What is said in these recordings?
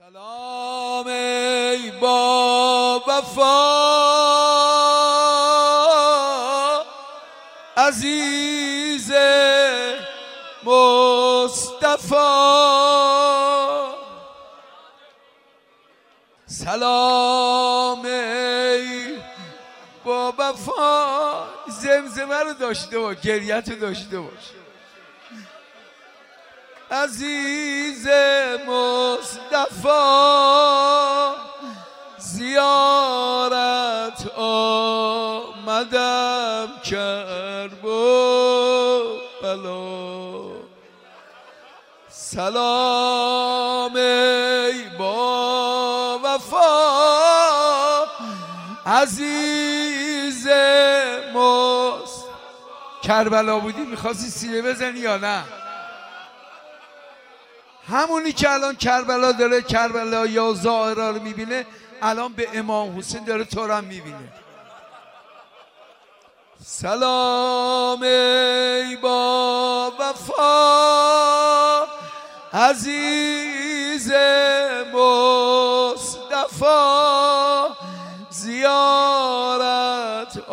سلام ای با وفا عزیز مصطفی، سلام ای با وفا. زمزمه رو داشته باش، گریت رو داشته باش. عزیز مصطفی زیارت آمدم کرب و بلا. سلام ای با وفا عزیز مصطفی. کربلا بودی میخواستی سینه بزنی یا نه؟ همونی که الان کربلا داره کربلا یا ظاهرا رو میبینه، الان به امام حسین داره تو رو هم میبینه. سلام ای با وفا عزیز مصطفی زیارت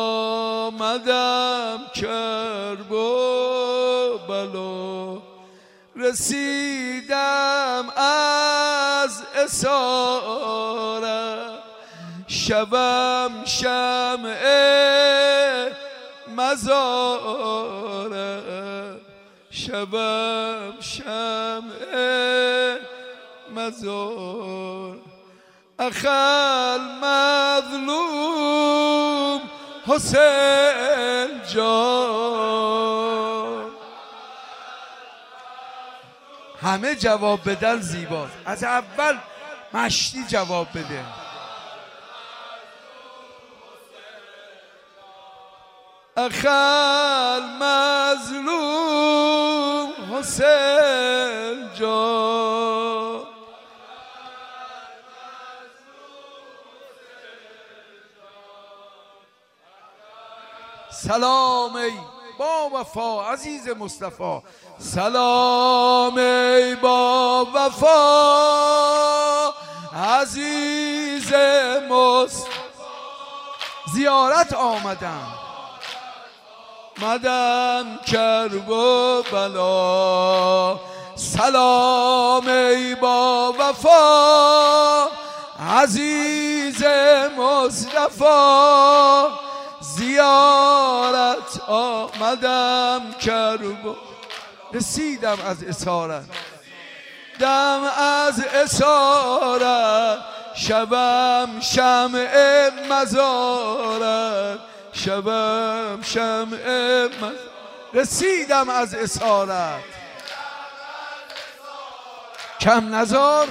آمدم کرب و بلا. رسیدم از اسارت شبم شمع مزارت، شبم شمع مزار. اخل مظلوم حسین جان. همه جواب بدن زیباست، از اول مشتی جواب بده. اخل مظلوم حسین جان. سلام ای با وفا عزیز مصطفی، سلام ای با وفا عزیز مصطفی زیارت آمدم کرب و بلا. سلام ای با وفا عزیز مصطفی زیارت آمدم کرب و رسیدم از اسارت، دم از اسارت شبم شمع مزارت، شبم شمع رسیدم از اسارت. کم نزار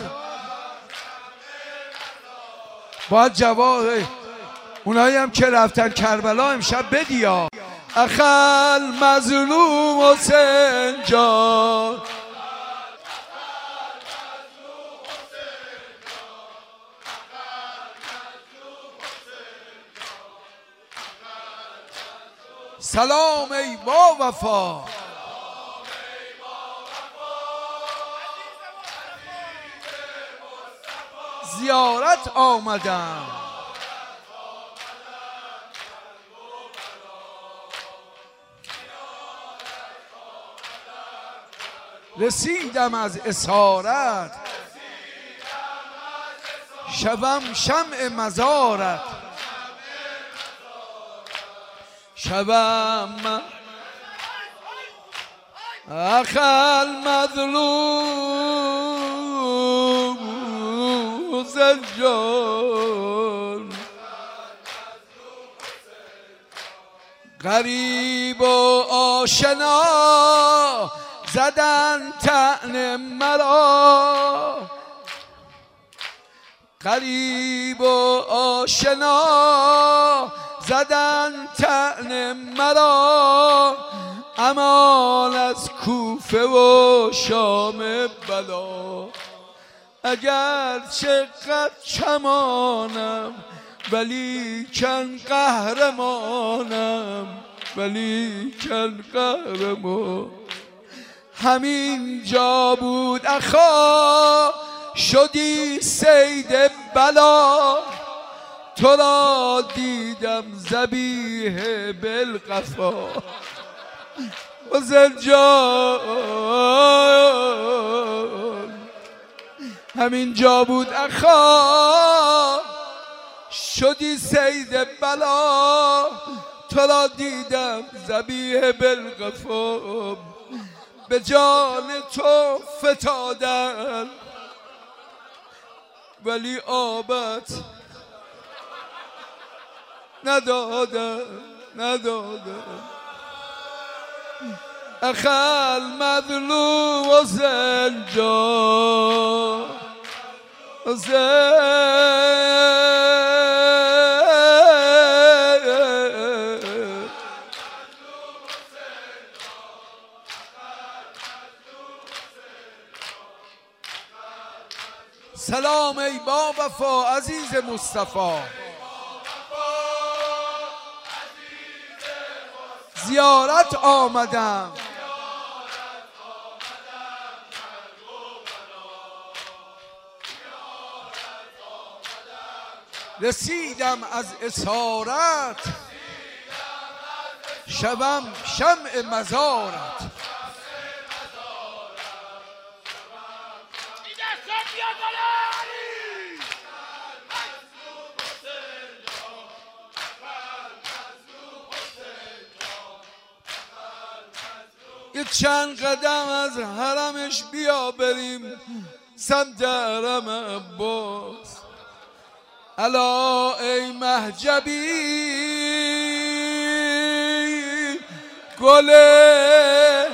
باید جواب اونایی هم که رفتن کربلا امشب بدیا. اخل مظلوم حسین جان. سلام ای با وفا زیارت آمدم. رسیدم از اسارت شبم شمع مزارت، شبم اخل مظلوم حسین جان. غریب و آشنا زدن طعن مرا، غریب و آشنا زدن طعن مرا. امان از کوفه و شام بلا. اگر چقدر کمانم ولی کن قهرمانم، ولی کن قهرمان. همین جا بود اخا شدی صید بلا تو را دیدم ذبیح بالقفا حسین جان همین جا بود اخا شدی صید بلا تو را دیدم ذبیح بالقفا به جان تو فتادن ولی آبت ندادن اخل مظلوم حسین جان سلام ای با وفا عزیز مصطفی زیارت آمدم رسیدم از اسارت شوم شمع مزارت یه چند قدم از حرمش بیا بریم سمت حرم عباس الا ای مهجبی گله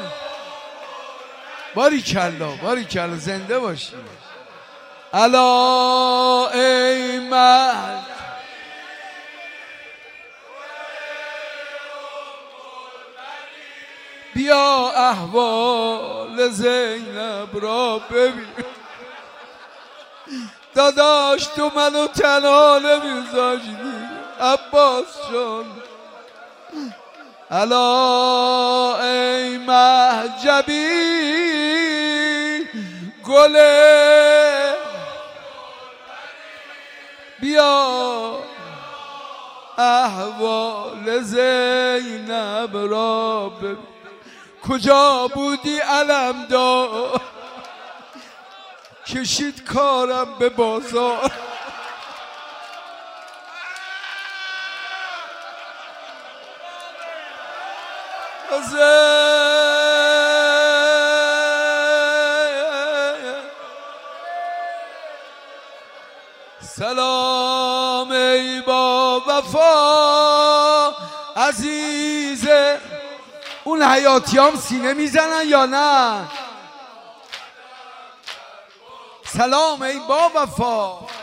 باریکلا زنده باشی الا ای مهجبی بیا احوال زینب را ببین داداش تو منو تنها نمیذاشتی عباس جان الا ای مهجبی گله بیا احوال زینب را ببین کجا بودی علمدار کشید کارم به بازار سلام ای با وفا عزیزه اون حیاتیام سینه میزنن یا نه؟ سلام ای با وفا